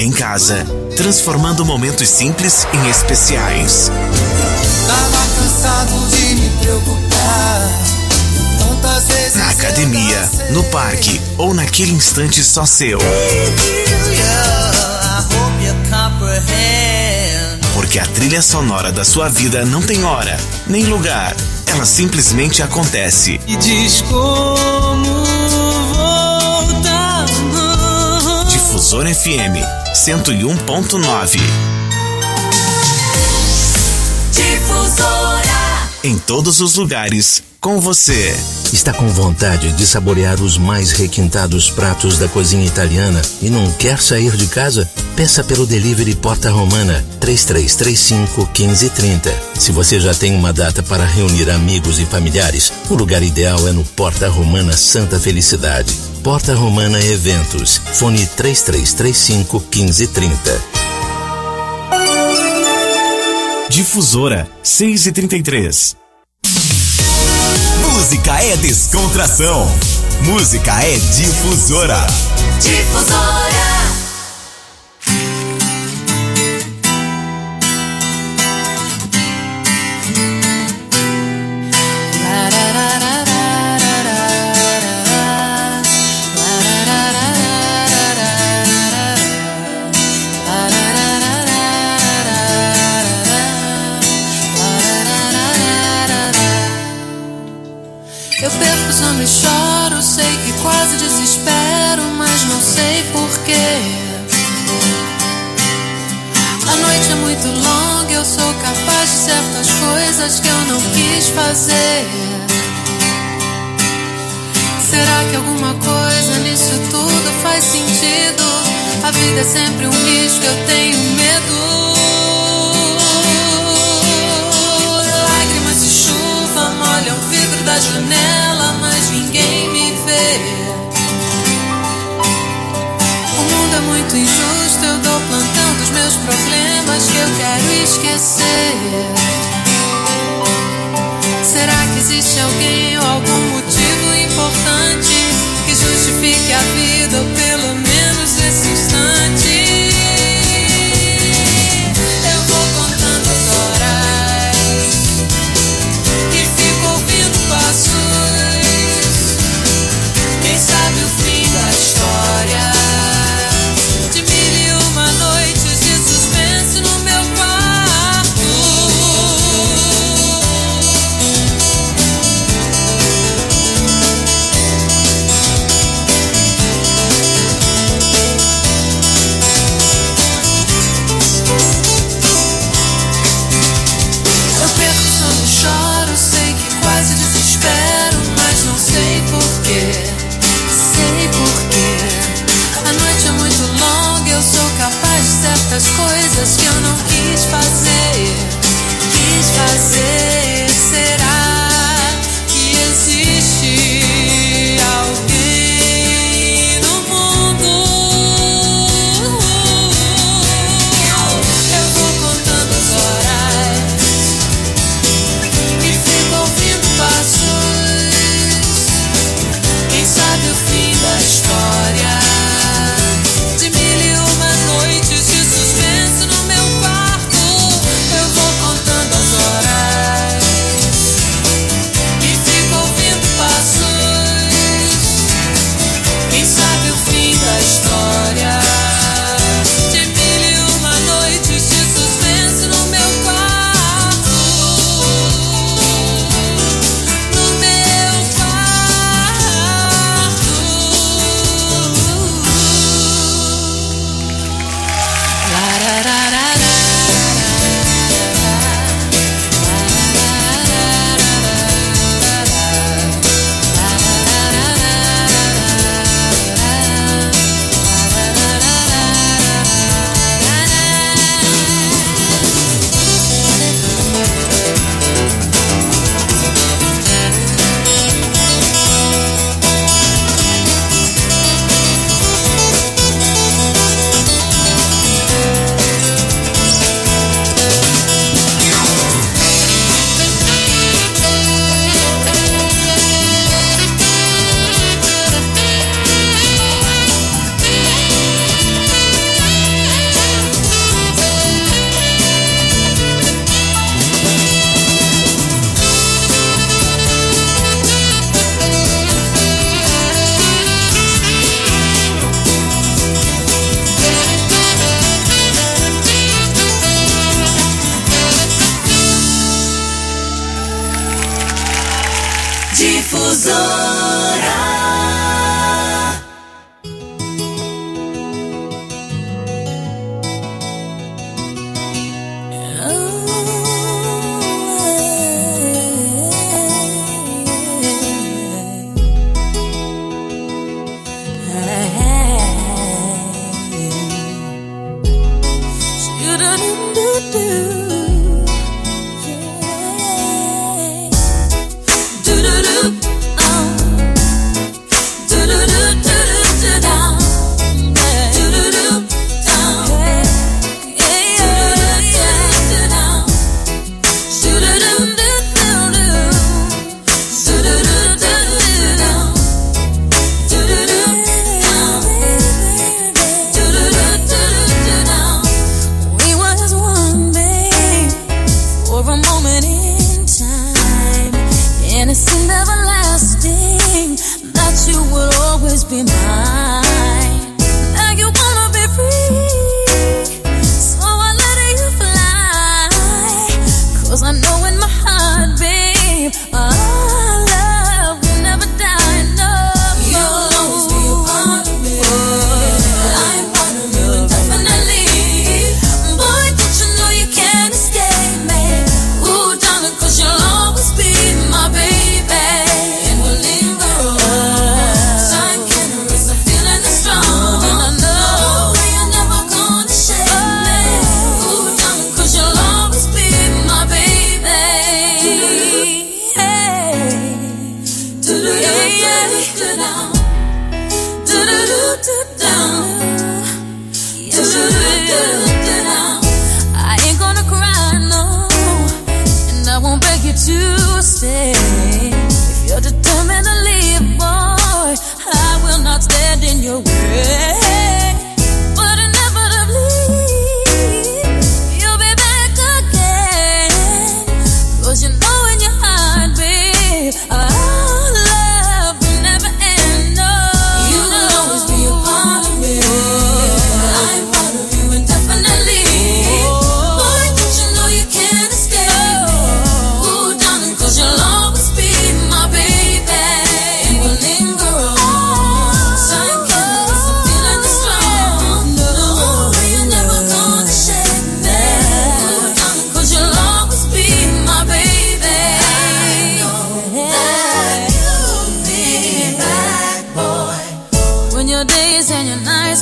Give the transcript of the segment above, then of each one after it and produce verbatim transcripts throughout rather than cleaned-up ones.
em casa, transformando momentos simples em especiais. Tava cansado de me preocupar. Tantas vezes na academia, no parque ou naquele instante só seu. Porque a trilha sonora da sua vida não tem hora, nem lugar. Ela simplesmente acontece. E diz como voltar. Difusora F M cento e um ponto nove. Difusora. Em todos os lugares, com você. Está com vontade de saborear os mais requintados pratos da cozinha italiana e não quer sair de casa? Peça pelo delivery Porta Romana três três três cinco, um cinco três zero. Se você já tem uma data para reunir amigos e familiares, o lugar ideal é no Porta Romana Santa Felicidade. Porta Romana Eventos. Fone três três três cinco, um cinco três zero. Difusora seis e trinta e três. Música é descontração. Música é difusora. Difusora. Eu perco o sono e choro, sei que quase desespero, mas não sei porquê. A noite é muito longa, eu sou capaz de certas coisas que eu não quis fazer. Será que alguma coisa nisso tudo faz sentido? A vida é sempre um risco, eu tenho medo. Lágrimas de chuva molham o vidro da janela, mas ninguém me vê. O mundo é muito injusto, eu dou plantão dos meus problemas que eu quero esquecer. Será que existe alguém ou algum motivo importante que justifique a vida, ou pelo menos esse instante? Eu vou contando as horas e fico ouvindo passos. Quem sabe o fim da história de mil e uma noites de suspense no meu quarto. Eu perco o sono, choro, sei que quase desespero, mas não sei porquê. Sei porquê. A noite é muito longa, eu sou capaz de certas coisas que eu não quis fazer. Quis fazer. Será que existe alguém no mundo? Eu vou contando as horas e fico ouvindo passos. Quem sabe o fim da história de mil e uma noites de suspense no meu quarto. Eu vou contando as horas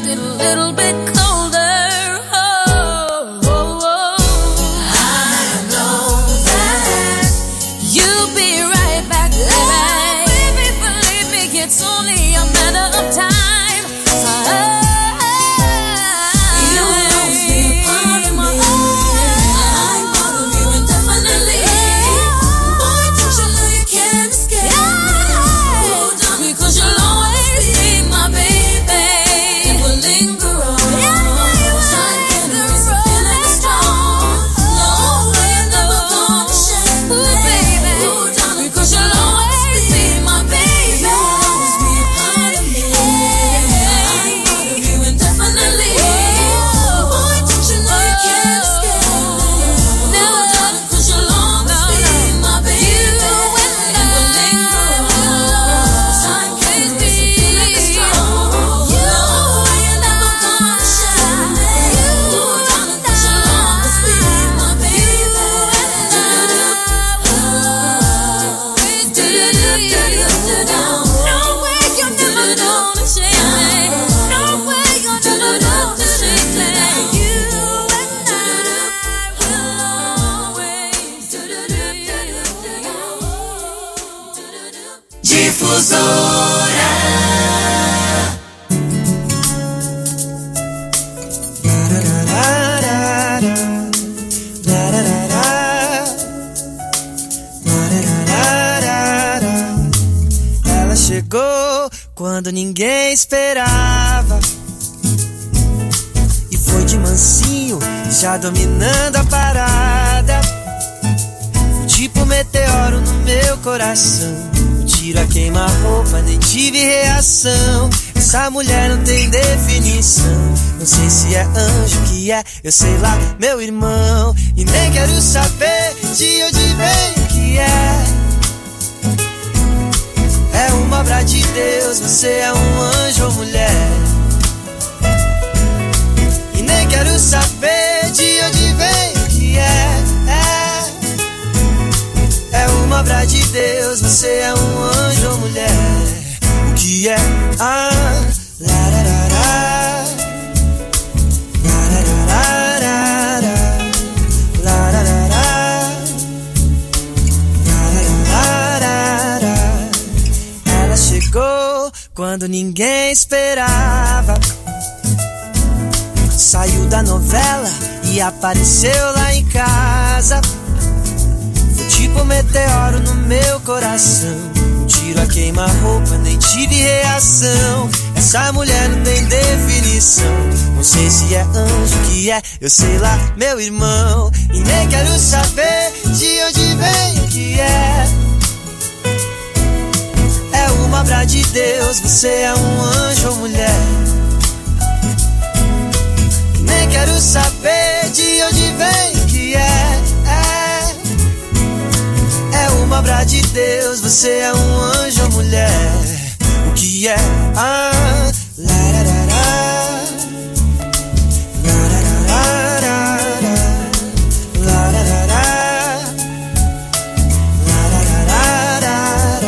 get a little bit colder. Oh, oh, oh. I know that you'll be right back, baby. Oh, baby, believe me, it's only a matter of time. Ela chegou quando ninguém esperava e foi de mansinho, já dominando a parada. Foi tipo meteoro no meu coração, tiro a queima-roupa, nem tive reação. Essa mulher não tem definição. Não sei se é anjo que é, eu sei lá, meu irmão. E nem quero saber de onde vem que é. É uma obra de Deus, você é um anjo ou mulher. E nem quero saber de onde vem que é. É, é uma obra de Deus, você é um anjo ou mulher. O que é? Ah, lararara, lararara, lararara, lararara. Ela chegou quando ninguém esperava, saiu da novela e apareceu lá em casa. Foi tipo meteoro no meu coração, tiro a queima-roupa, nem tive reação. Essa mulher não tem definição. Não sei se é anjo que é, eu sei lá, meu irmão. E nem quero saber de onde vem que é. É uma obra de Deus, você é um anjo ou mulher. E nem quero saber de onde vem que é. É uma obra de Deus, você é um anjo ou mulher. O que é? Ah, lararara, lararara, lararara, lararara,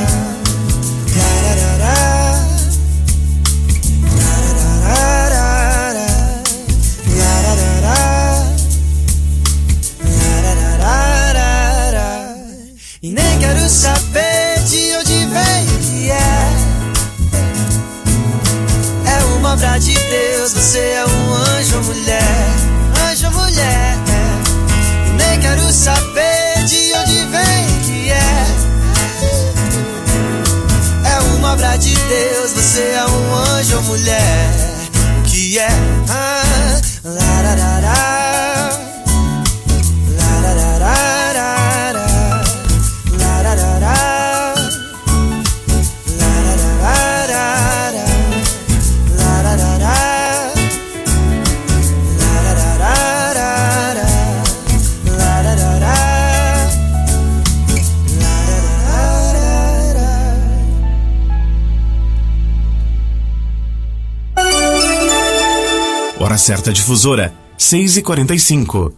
e nem quero saber de onde vem que é. É uma obra de Deus, você é um anjo ou mulher. Anjo ou mulher. E nem quero saber de onde vem que é. É uma obra de Deus, você é um anjo ou mulher. O que é? Ah, lararara, lararara, Hora certa difusora, seis e quarenta e cinco.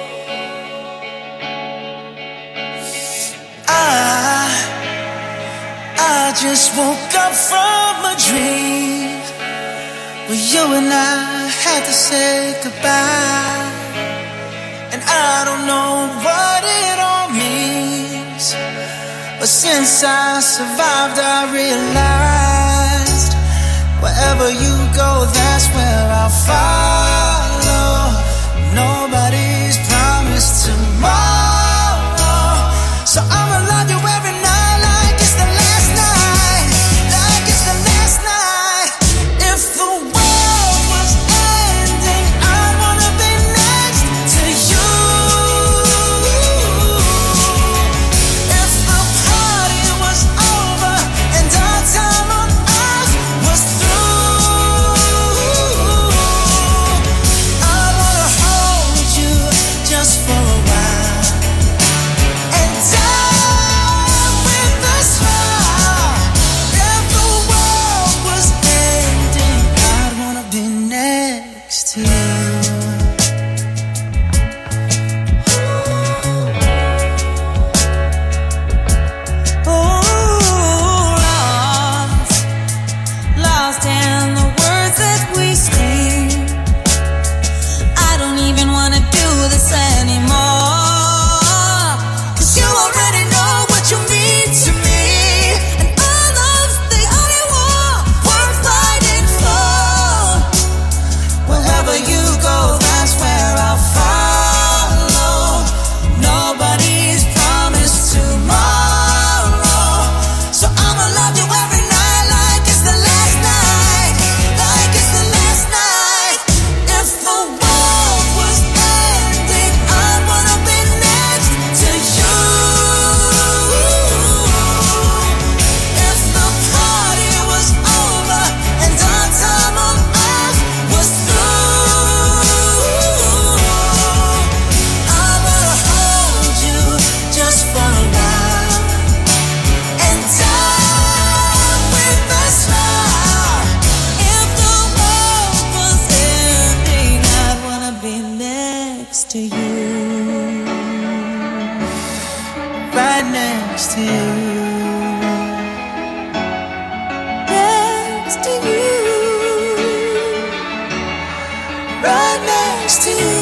Ah, I just woke up from a dream where you and I had to say goodbye. And I don't know what it all means, but since I survived I realized wherever you go, that's where I'll follow. Nobody's promised tomorrow, so I'ma love you every night like it's the last night, like it's the last night. If the world was ending, I'd wanna be next to you. If the party was over and our time on earth was through, I wanna hold you just for a while and die with a smile. If the world was ending, I'd wanna be next to you. Oh, lost, lost in the words that we scream. I don't even wanna do this anymore, 'cause you already know what you mean to me, and all love's the only war worth fighting for. Wherever you go, that's where I'll follow. Nobody's promised tomorrow, so I'ma love you every night like it's the last night, like it's the last night. If the world was ending, I'd wanna be next to you. If the party was over and our time on earth was through, I wanna hold you just for a while and die with a smile. If the world was ending, I'd wanna be next to you, right next to you, next to you, right next to you.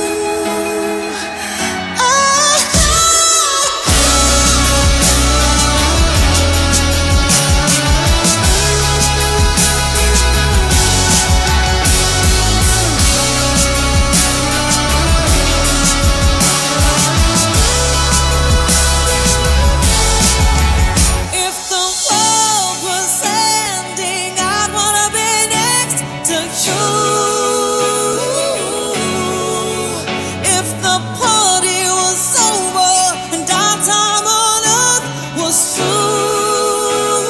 If the world was ending, I'd wanna be next to you. If the party was over and our time on earth was through,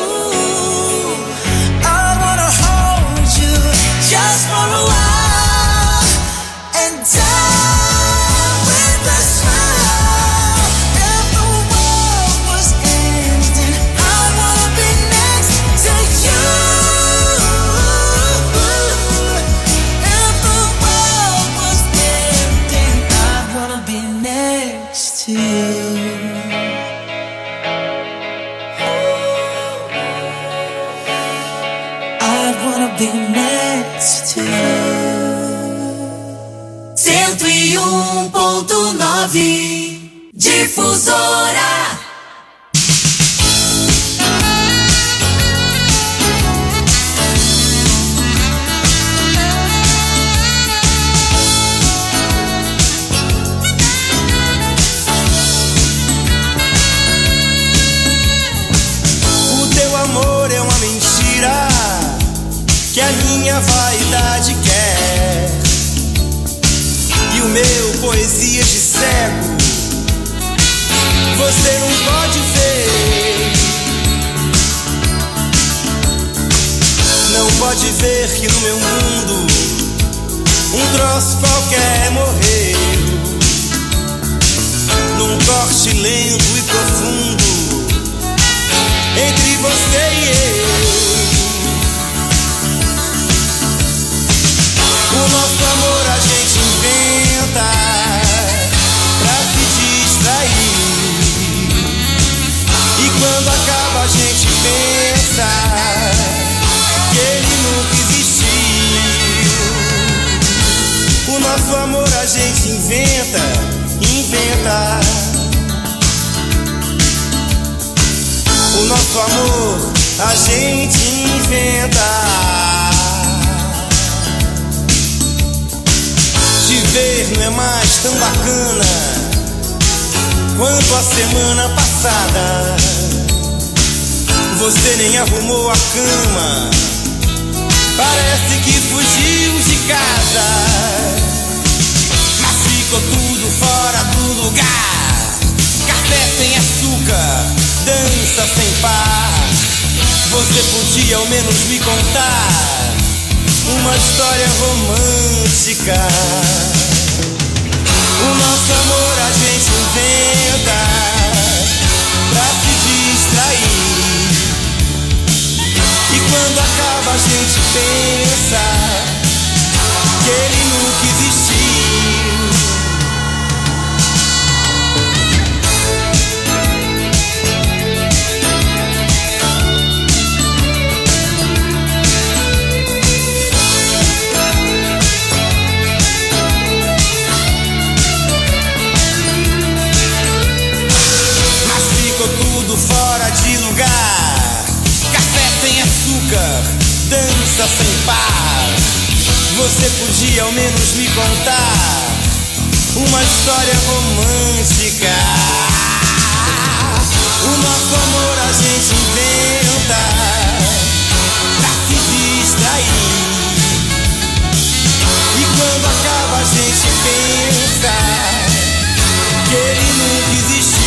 I wanna hold you just for a while and die with a smile. If the world was ending, I wanna be next to you. If the world was ending, I wanna be next to you. I wanna be next to you. cento e um ponto nove Difusora. O teu amor é uma mentira que a minha vaidade quer, e o meu poesia de cego você não pode ver. Não pode ver que no meu mundo um troço qualquer morreu, num corte lento e profundo entre você e eu. O nosso amor a gente inventa pra se distrair, e quando acaba a gente amor a gente inventa. Te ver não é mais tão bacana quanto a semana passada. Você nem arrumou a cama, parece que fugiu de casa. Mas ficou tudo fora do lugar. Café sem açúcar, dança sem par. Você podia ao menos me contar uma história romântica. O nosso amor a gente inventa pra se distrair. E quando acaba a gente pensa que ele nunca existiu. Mas ficou tudo fora de lugar. Café sem açúcar, dança sem par. Você podia ao menos me contar uma história romântica. O nosso amor a gente inventa pra se distrair. E quando acaba a gente pensa que ele nunca existiu.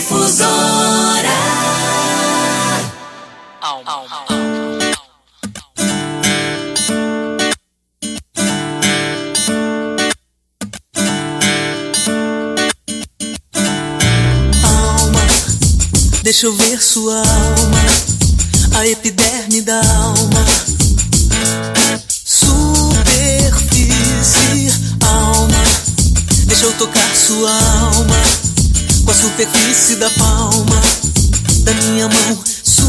Difusora. Alma. Alma. Deixa eu ver sua alma, a epiderme da alma. Superfície, alma. Deixa eu tocar sua alma com a superfície da palma da minha mão.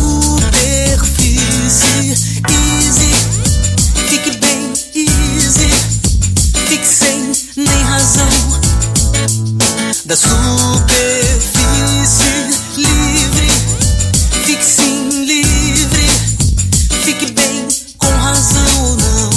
Superfície, easy. Fique bem, easy. Fique sem nem razão da superfície. Livre, fique sim livre, fique bem com razão ou não.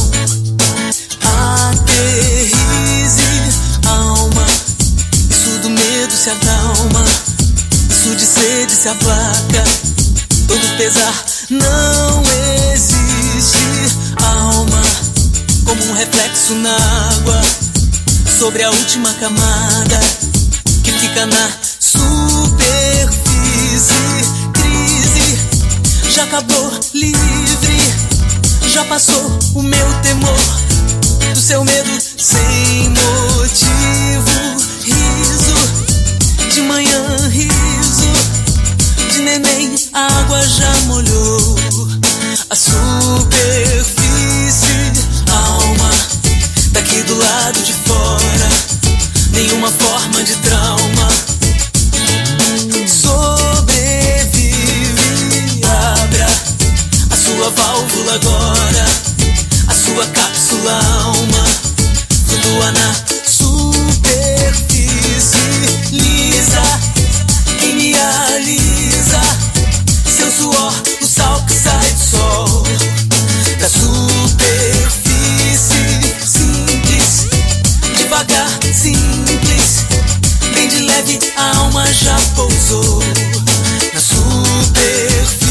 Aterrize, alma, isso do medo se acalma, isso de sede se aplaca, todo pesar não existe. Alma, como um reflexo na água, sobre a última camada, que fica na superfície. Crise, já acabou, livre, já passou o meu temor, do seu medo sem motivo. Riso, de manhã riso, de neném a água já molhou a superfície. Alma, daqui do lado de fora, nenhuma forma de trauma. Sua válvula agora, a sua cápsula alma, flutua na superfície lisa, quem me alisa, seu suor, o sal que sai do sol, da superfície simples, devagar, simples, bem de leve, a alma já pousou na superfície.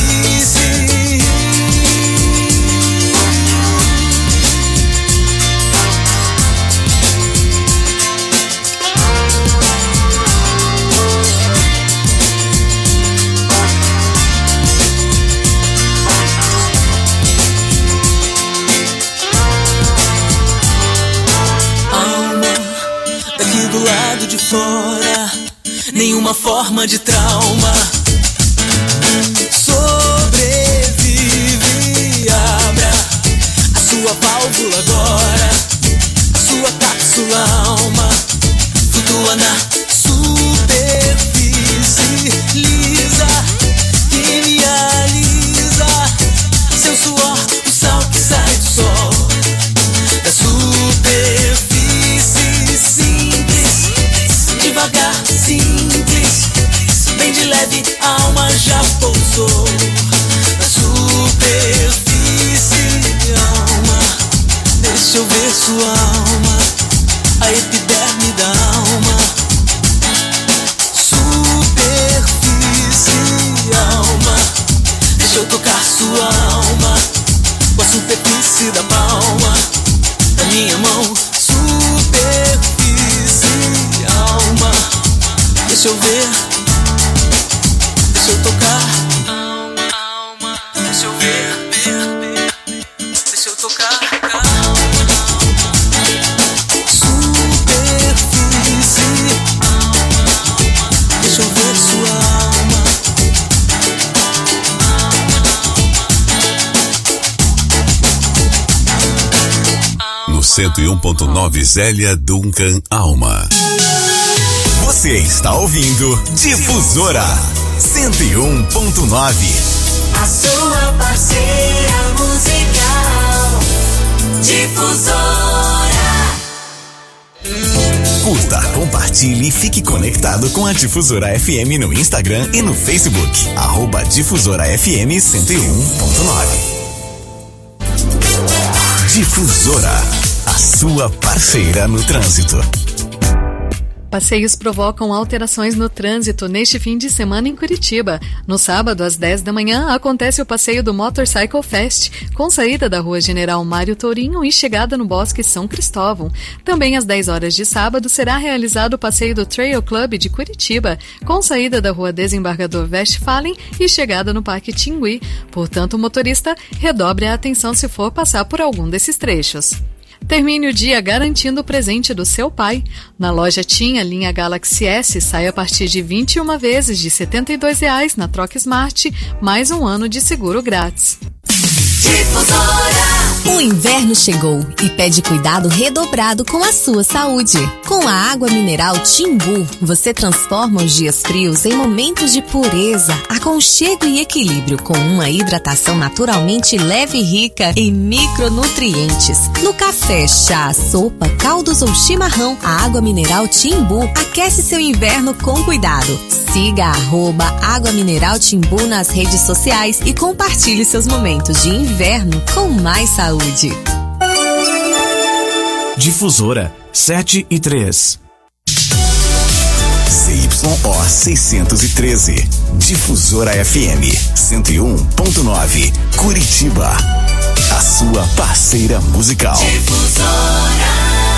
De fora, nenhuma forma de trauma. Sobrevive, abra a sua válvula agora, a sua cápsula alma, flutua na superfície lisa, que me alisa, seu suor, o sal que sai do sol, da superfície simples, devagar, simples, bem de leve, a alma já pousou na superfície. Alma, deixa eu ver sua alma, a epiderme da alma. Superfície, alma, deixa eu tocar sua alma com a superfície da palma da minha mão. Alma, deixa eu ver, deixa eu tocar. Alma, alma, deixa eu ver, ver, deixa eu tocar. Superfície, deixa eu ver sua alma. No cento e um ponto nove Zélia Duncan Alma. Você está ouvindo Difusora cento e um ponto nove. A sua parceira musical. Difusora. Curta, compartilhe e fique conectado com a Difusora F M no Instagram e no Facebook. Arroba Difusora F M cento e um ponto nove. Difusora, a sua parceira no trânsito. Passeios provocam alterações no trânsito neste fim de semana em Curitiba. No sábado, às dez da manhã, acontece o passeio do Motorcycle Fest, com saída da Rua General Mário Tourinho e chegada no Bosque São Cristóvão. Também às dez horas de sábado será realizado o passeio do Trail Club de Curitiba, com saída da Rua Desembargador Westphalen e chegada no Parque Tingui. Portanto, o motorista redobre a atenção se for passar por algum desses trechos. Termine o dia garantindo o presente do seu pai. Na loja TIM, a linha Galaxy S sai a partir de vinte e uma vezes de setenta e dois reais na troca Smart, mais um ano de seguro grátis. Difusora. O inverno chegou e pede cuidado redobrado com a sua saúde. Com a água mineral Timbu, você transforma os dias frios em momentos de pureza, aconchego e equilíbrio, com uma hidratação naturalmente leve e rica em micronutrientes. No café, chá, sopa, caldos ou chimarrão, a água mineral Timbu aquece seu inverno com cuidado. Siga arroba Água Mineral Timbu nas redes sociais e compartilhe seus momentos de inverno com mais saúde. Difusora sete e três. C Y O seiscentos e treze. Difusora F M cento e um ponto nove. Curitiba. A sua parceira musical. Difusora.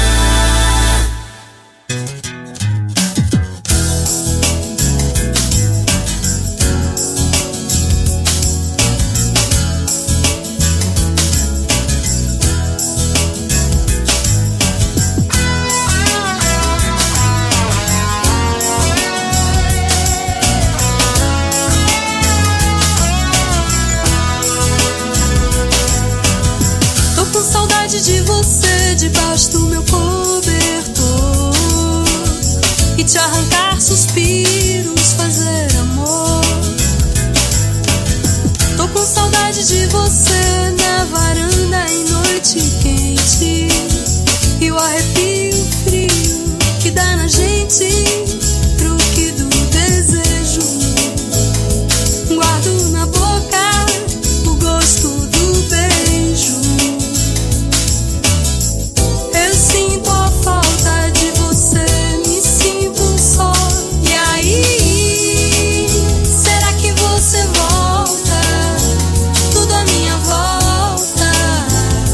De você debaixo do meu cobertor e te arrancar suspiros, fazer amor. Tô com saudade de você na varanda em noite quente e o arrepio frio que dá na gente, truque do desejo. Guardo na boca o gosto do beijo. Sinto a falta de você, me sinto só. E aí, será que você volta? Tudo à minha volta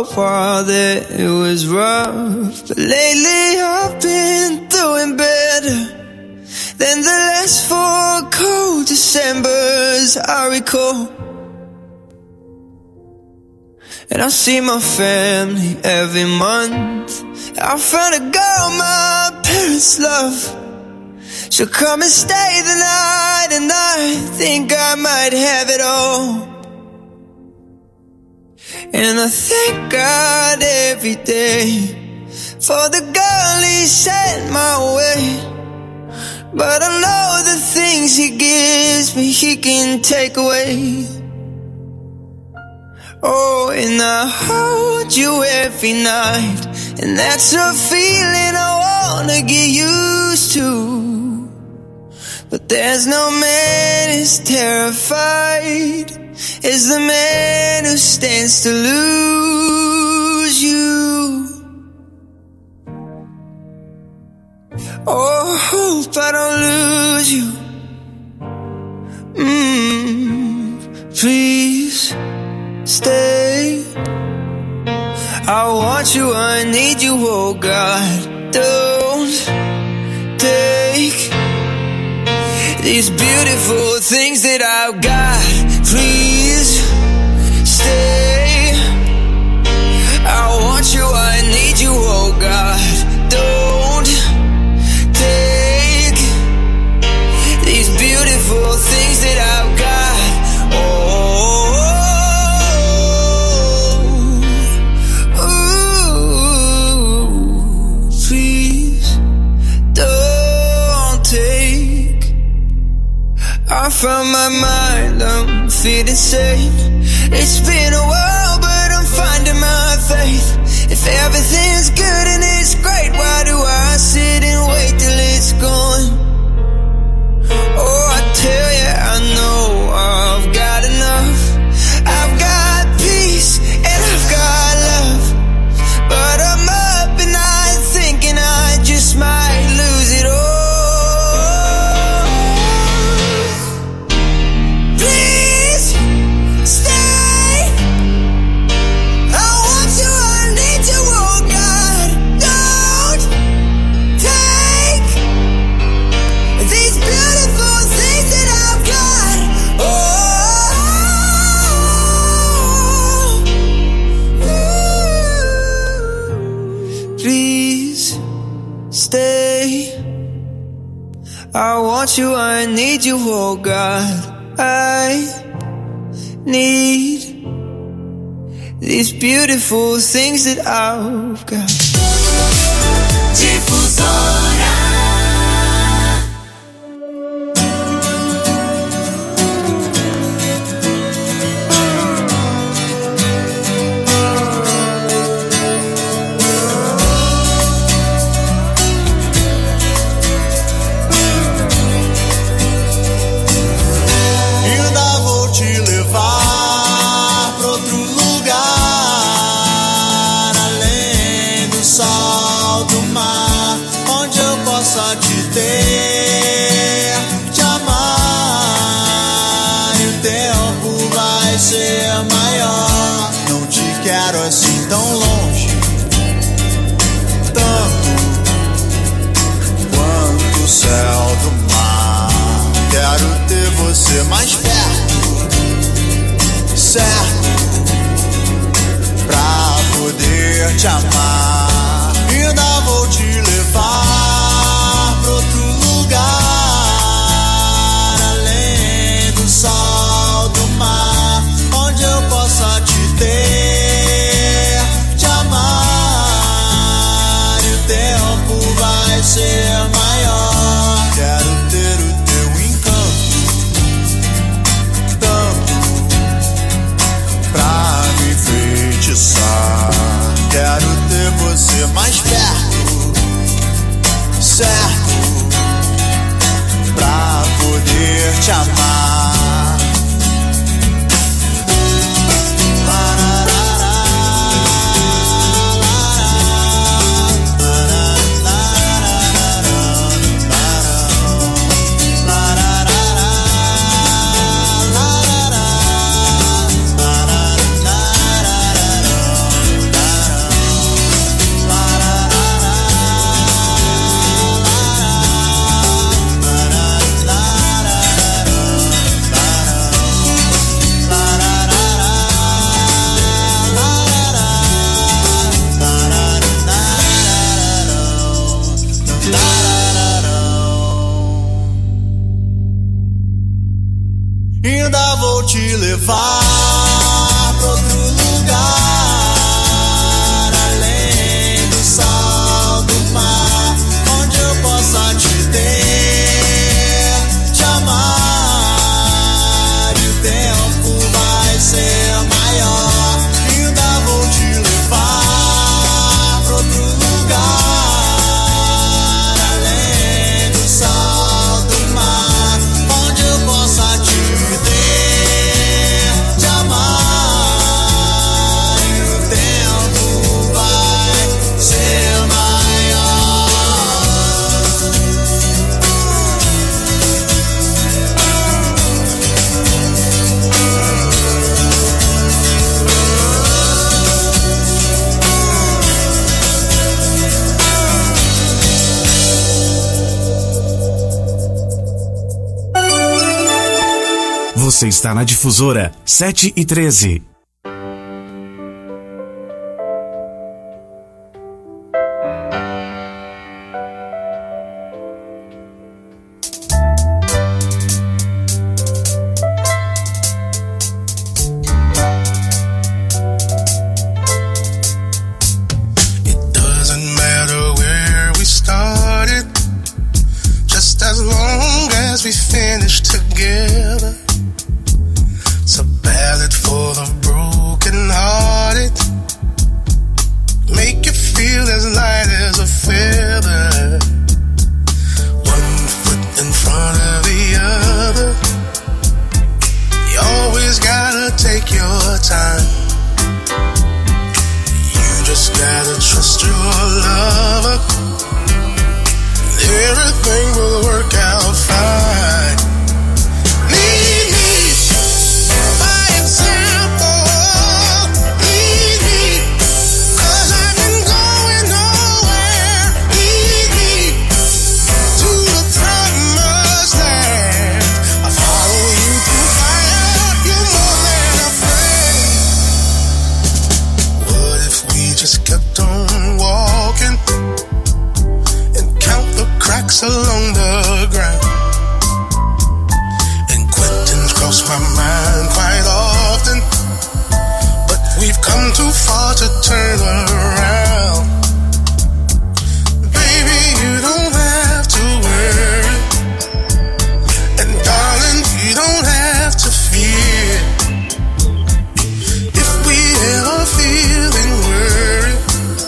while there it was rough, but lately I've been doing better than the last four cold Decembers I recall. And I see my family every month. I found a girl my parents love. She'll come and stay the night, and I think I might have it all. And I thank God every day for the girl He sent my way. But I know the things He gives me He can take away. Oh, and I hold you every night, and that's a feeling I wanna get used to. But there's no man as terrified as the man who stands to lose you. Oh, hope I don't lose you. Mmm, please stay. I want you, I need you, oh God. Don't take these beautiful things that I've got. Please stay. I want you, I need you, oh God. Don't take these beautiful things that I've got. Oh, ooh, please don't take. I found my mind, I'm feeling safe. It's been a while, but I'm finding my faith. If everything's good and it's great, why do I sit and wait till it's gone? Oh, I tell you, I know I've got enough. I've got peace and I've got love, but I'm up and I'm thinking I just might lose it all. Please stay. I want you, I need you, oh God. Don't take these beautiful things that I've got. Oh, please stay. I want you, I need you, oh God. I need these beautiful things that I've got. Difusora. Ainda vou te levar pra outro lugar, além do sol, do mar, onde eu possa te ter, te amar. E o tempo vai ser maior. Não te quero assim tão longe, tanto quanto o céu do mar. Quero ter você mais perto, certo, pra poder te amar. Ainda vou te levar pra outro lugar, além do sol, do mar, onde eu possa te ter, te amar. E o tempo vai ser maior. Quero ter o teu encanto, te levar pra outro lugar, além do sal do mar, onde eu possa te ter, te amar, e o tempo vai ser maior. Ainda vou te levar pra outro lugar, além do sal do mar, onde eu possa te ter, te amar, e o tempo vai ser maior. Você está na Difusora sete e treze. It doesn't matter where we started, just as long as we finish together. It's a ballad for the broken hearted, make you feel as light as a feather. One foot in front of the other, you always gotta take your time. You just gotta trust your lover, everything will work out fine. Lead me by example, lead me, 'cause I've been going nowhere. Lead me to the promised land. I follow you through fire, you're more than a friend. What if we just kept on walking and count the cracks along the ground? And questions cross my mind quite often, but we've come too far to turn around. Baby, you don't have to worry, and darling, you don't have to fear. If we ever feeling worried,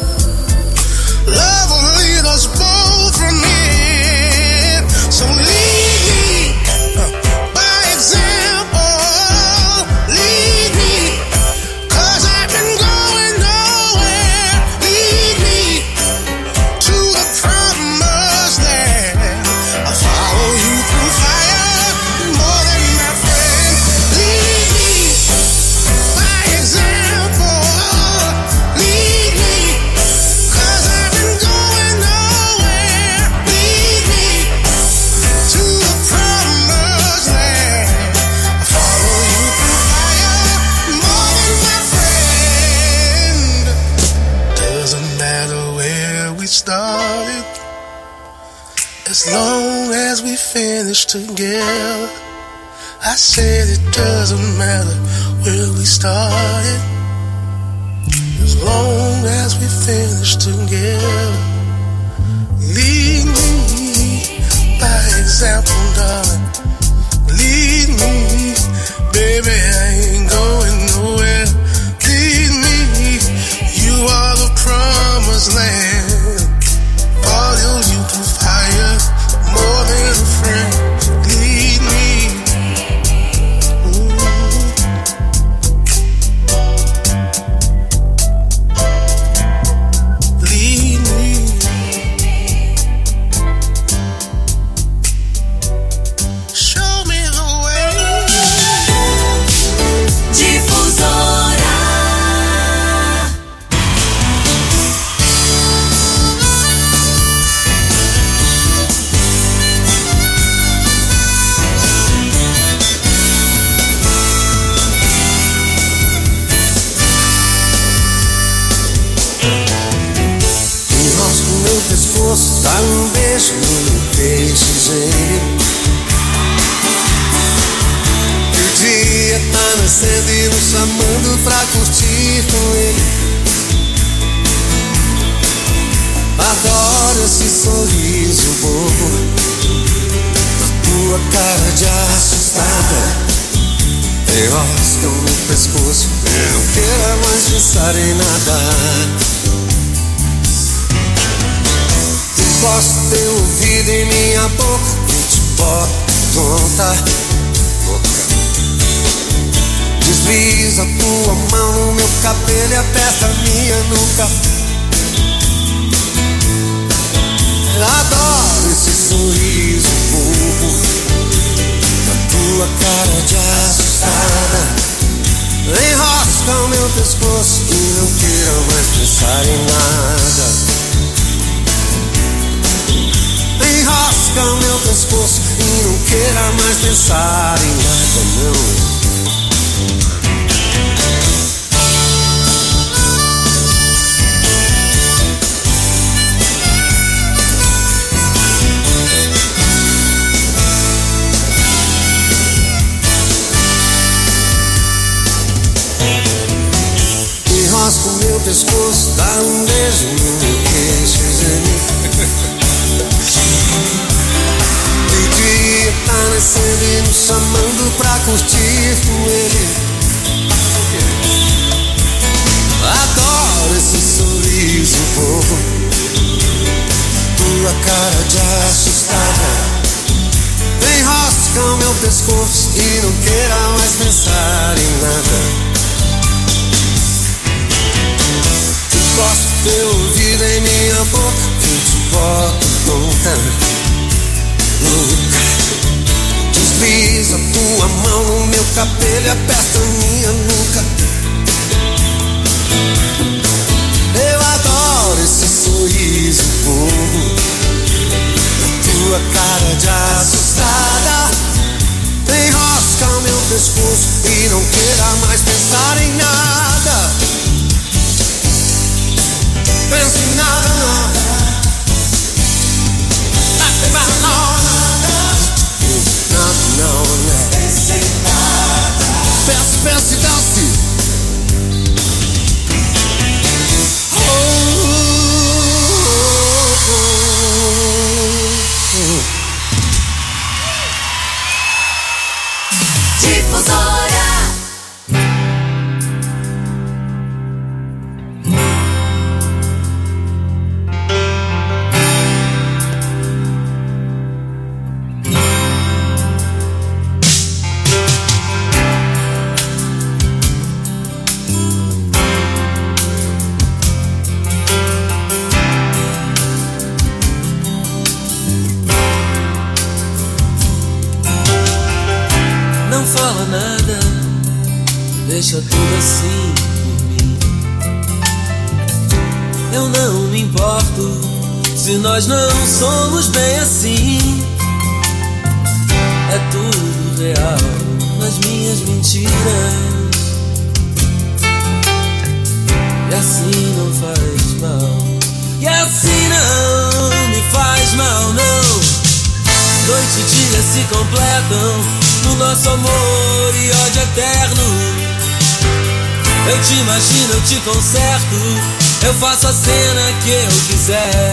love will lead us both from here. So lead me uh, by example, lead me, 'cause I've been going nowhere. Lead me to the promised land. I'll follow you through fire, more than my friend. Lead me by example, lead me, 'cause I've been going nowhere. Lead me to the promised land. I follow you through fire, more than my friend. Doesn't matter where we started, as long as we finish together. I said it doesn't matter where we started, as long as we finish together. Lead me by example, darling. Lead me, baby, I ain't going nowhere. Lead me, you are the promised land. Follow you through fire, more than a friend. Lead me. Ooh. Lead me. enroscam no pescoço e não queira mais pensar em nada. Encosta teu ouvido em minha boca, eu te boto tonta. Desliza tua mão no meu cabelo e aperta a minha nuca. Adoro esse sorriso bobo na tua cara de assustada. Enrosca o meu pescoço e não queira mais pensar em nada. Enrosca o meu pescoço e não queira mais pensar em nada, não. Enrosca o meu pescoço, dá um beijo no meu queixo, meio-dia tá nascendo e me chamando pra curtir com ele. Adoro esse sorriso bobo, tua cara de assustada. Enrosca o meu pescoço e não queira mais pensar em nada. Encosta teu ouvido em minha boca, eu te boto tonta, louca. Desliza tua mão no meu cabelo e aperta minha nuca. Eu adoro esse sorriso bobo, tua cara de assustada. Enrosca o meu pescoço e não queira mais pensar em nada. Pensa em nada, nada. Nada, nada. Nada, não, né? Pensa em nada. Pensa, pensa e dance. Oh, oh, oh, oh. Difusora. Deixa tudo assim por mim. Eu não me importo se nós não somos bem assim. É tudo real nas minhas mentiras. E assim não faz mal. E assim não me faz mal, não. Noite e dia se completam no nosso amor e ódio eterno. Eu te imagino, eu te conserto, eu faço a cena que eu quiser.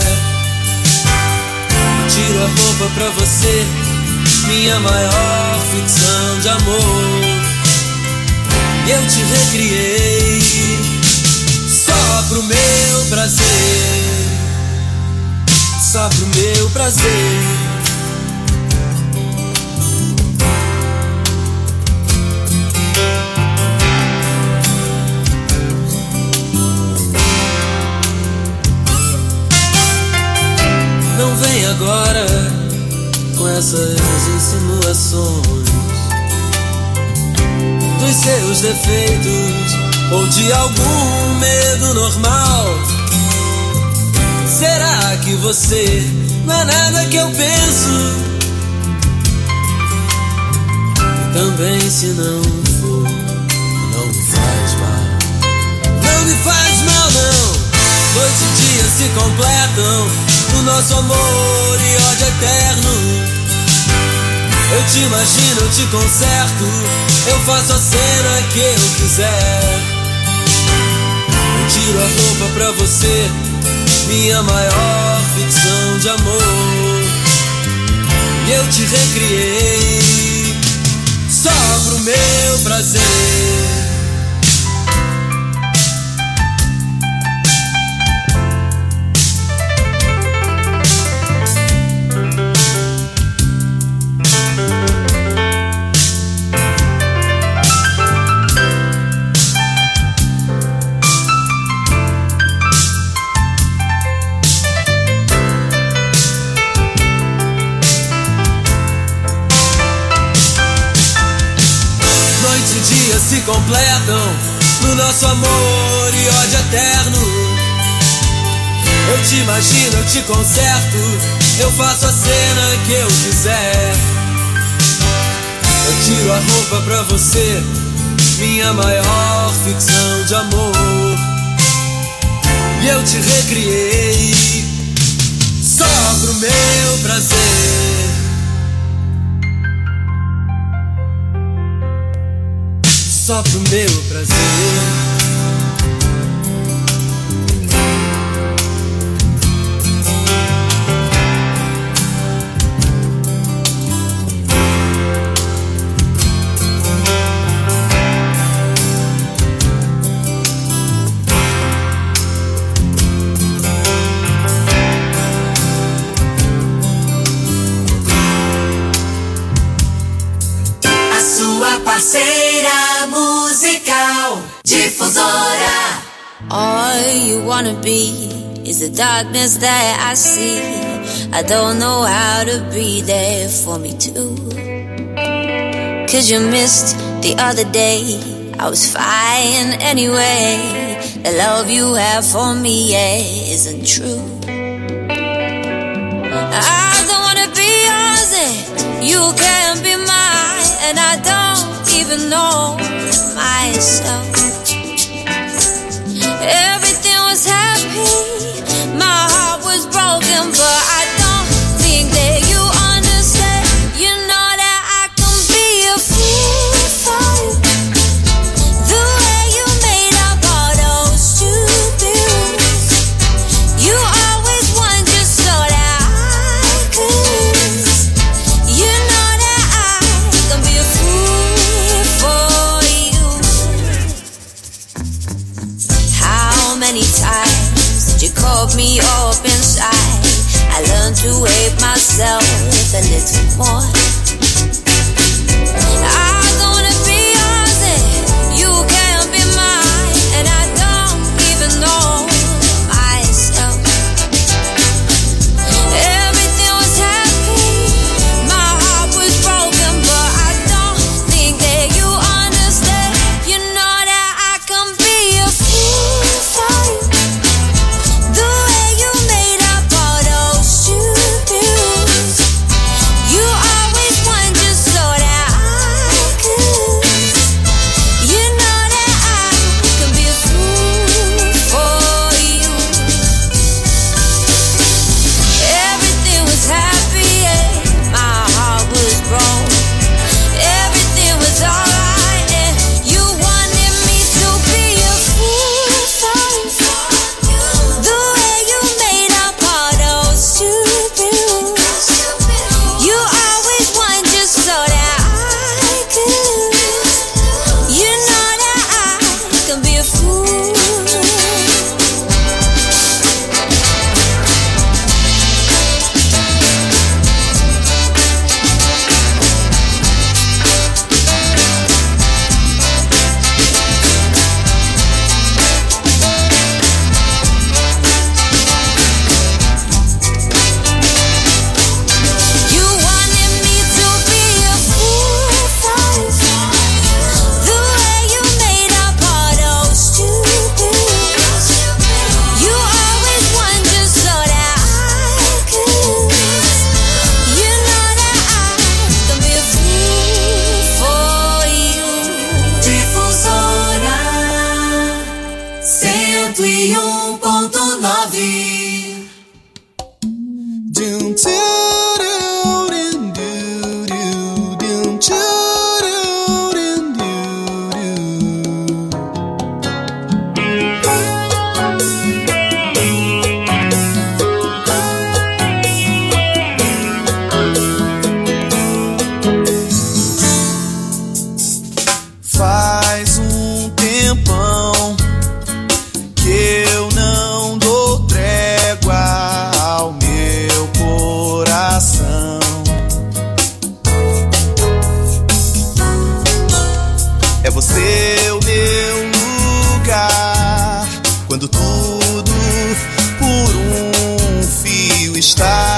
Tiro a roupa pra você, minha maior ficção de amor. E eu te recriei só pro meu prazer, só pro meu prazer. Não vem agora com essas insinuações dos seus defeitos ou de algum medo normal. Será que você não é nada que eu penso? E também se não for, não me faz mal. Não me faz mal, não. Noite e dia se completam o nosso amor e ódio eterno. Eu te imagino, eu te conserto, eu faço a cena que eu quiser. Eu tiro a roupa pra você, minha maior ficção de amor. E eu te recriei só pro meu prazer. Se completam no nosso amor e ódio eterno. Eu te imagino, eu te conserto, eu faço a cena que eu quiser. Eu tiro a roupa pra você, minha maior ficção de amor. E eu te recriei só pro meu prazer. Só pro meu prazer. A sua parceira musical Difusora. All you wanna be is the darkness that I see. I don't know how to be there for me too. Cause you missed the other day, I was fine anyway. The love you have for me, yeah, isn't true. I don't wanna be yours and you can't be mine. And I don't even know myself. Everything was happy, my heart was broken, but I don't think that you understand. You know that I can be a fool for you. The way you made up all those stupid rules. You always won just so that I could lose. You know that I can be a fool for you. How many times did you call me up inside? I learned to hate myself a little more. I don't wanna be yours and you can't be mine. And I don't even know myself. Everything was happy, my heart was broken, but I don't think that you understand. You know that I can be a fool for you. The way you made up all those stupid rules. You always seu meu lugar. Quando tudo por um fio está.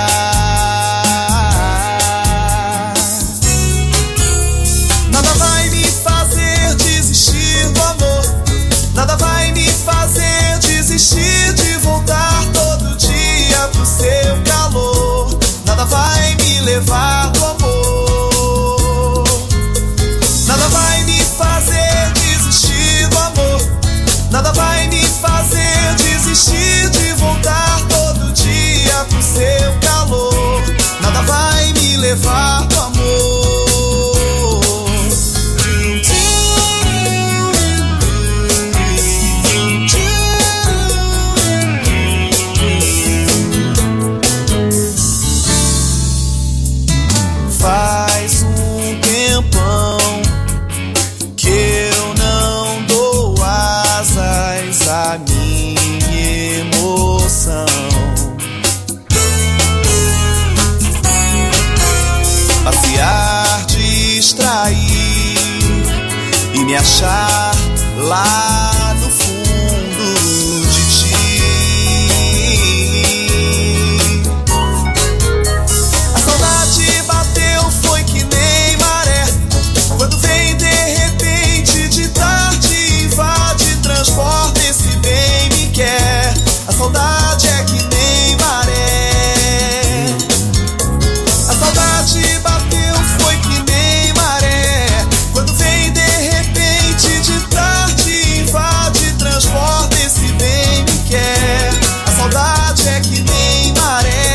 Nada vai me fazer desistir do amor. Nada vai me fazer desistir de voltar todo dia pro seu calor. Nada vai me levar do amor. Nada vai me fazer desistir do amor. Nada vai me fazer desistir de voltar todo dia pro seu calor. Nada vai me levar do amor. Faz um tempão que eu não dou asas à minha emoção. Passear, distrair e me achar lá no fundo de ti. A saudade bateu, foi que nem maré. Quando vem de repente, de tarde, invade, transporta, esse bem me quer. A saudade é que nem maré. A saudade bateu, foi que nem maré. Quando vem de repente, de tarde, invade, transporta, esse bem me quer. A saudade é que nem maré.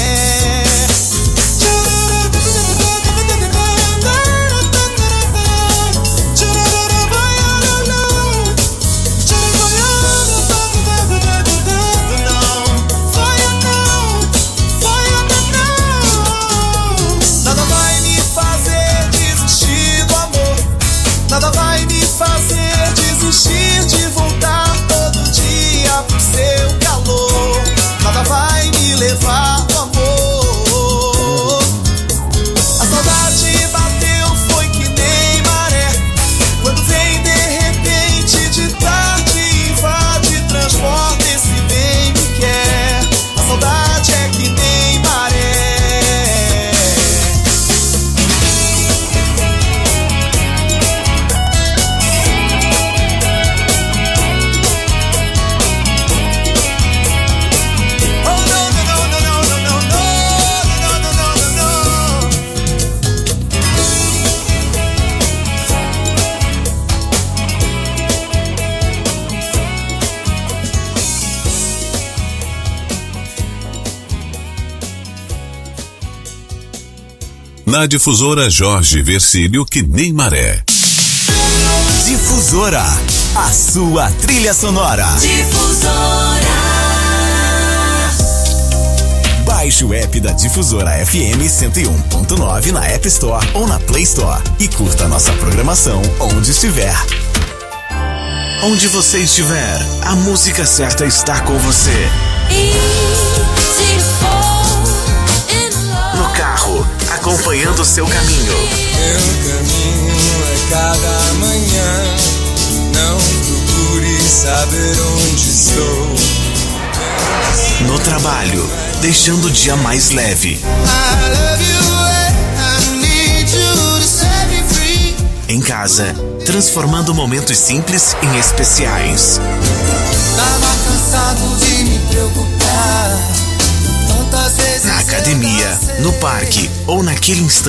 Nada vai me fazer desistir do amor. Nada vai me fazer desistir de voltar todo dia pro seu calor. Nada vai me levar do amor. A saudade bateu, foi que nem maré. Quando vem de repente, de tarde, invade, transporta, esse bem me quer. A saudade é que nem maré. Oh no no no no no no no no no no no no. Na difusora Jorge Vercílio, que nem maré. Difusora, a sua trilha sonora. Difusora. Baixe o app da Difusora F M cento e um ponto nove na App Store ou na Play Store e curta nossa programação onde estiver. Onde você estiver, a música certa está com você. No carro, acompanhando o seu caminho. Meu caminho é cada manhã. Não procure saber onde estou. No trabalho, deixando o dia mais leve. Em casa, transformando momentos simples em especiais. Tava cansado de me preocupar. Tantas vezes Na academia, no parque ou naquele instante